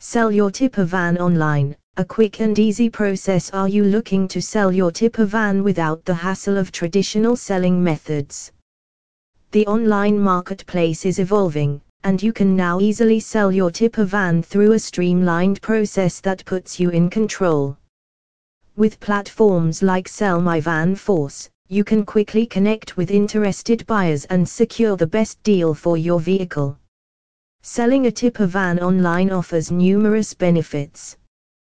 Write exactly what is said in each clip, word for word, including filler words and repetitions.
Sell your tipper van online, a quick and easy process. Are you looking to sell your tipper van without the hassle of traditional selling methods? The online marketplace is evolving, and you can now easily sell your tipper van through a streamlined process that puts you in control. With platforms like Sell My Van Force, you can quickly connect with interested buyers and secure the best deal for your vehicle. Selling a tipper van online offers numerous benefits.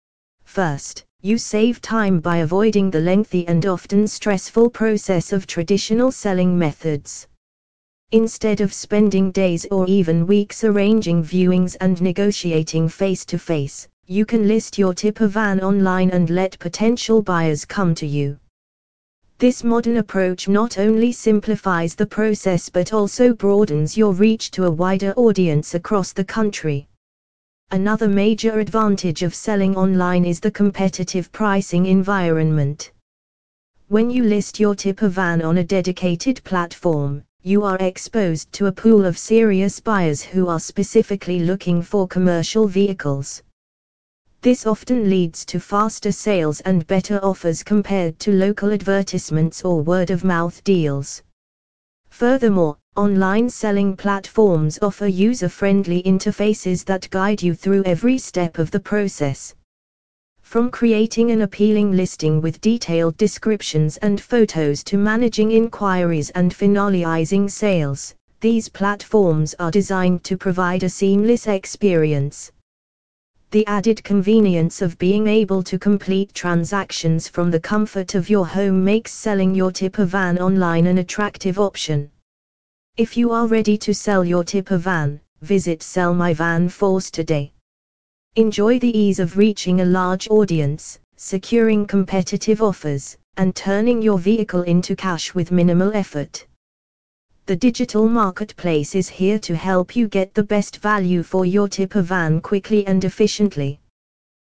First, you save time by avoiding the lengthy and often stressful process of traditional selling methods. Instead of spending days or even weeks arranging viewings and negotiating face-to-face, you can list your tipper van online and let potential buyers come to you. This modern approach not only simplifies the process but also broadens your reach to a wider audience across the country. Another major advantage of selling online is the competitive pricing environment. When you list your tipper van on a dedicated platform, you are exposed to a pool of serious buyers who are specifically looking for commercial vehicles. This often leads to faster sales and better offers compared to local advertisements or word-of-mouth deals. Furthermore, online selling platforms offer user-friendly interfaces that guide you through every step of the process. From creating an appealing listing with detailed descriptions and photos to managing inquiries and finalizing sales, these platforms are designed to provide a seamless experience. The added convenience of being able to complete transactions from the comfort of your home makes selling your tipper van online an attractive option. If you are ready to sell your tipper van, visit Sell My Van Force today. Enjoy the ease of reaching a large audience, securing competitive offers, and turning your vehicle into cash with minimal effort. The digital marketplace is here to help you get the best value for your tipper van quickly and efficiently.